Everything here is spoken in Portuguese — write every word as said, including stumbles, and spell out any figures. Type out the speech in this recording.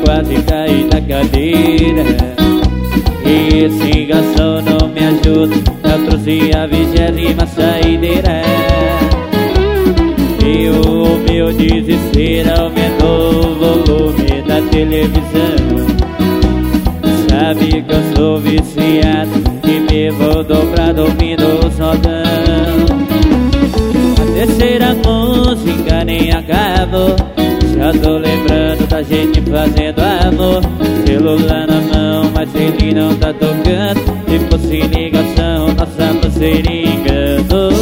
quase caí da cadeira. E esse garçom não me ajuda, eu trouxe a vigésima saideira. E o meu desespero aumentou o volume da televisão. Sabe que eu sou viciado e me vou dobrar ouvindo o soltão. A terceira música nem acabou, já tô lembrando da gente fazendo amor. Celular na mão, mas ele não tá tocando. Se fosse ligação, nossa pulseira enganou.